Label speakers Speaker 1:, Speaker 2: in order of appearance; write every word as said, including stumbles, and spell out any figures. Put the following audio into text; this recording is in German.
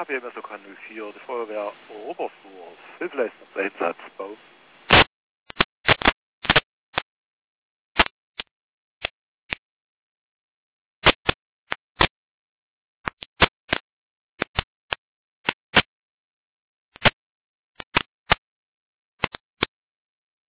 Speaker 1: B M S O K null vier, die Feuerwehr Oberflurs, Hilfeleistungseinsatzbau.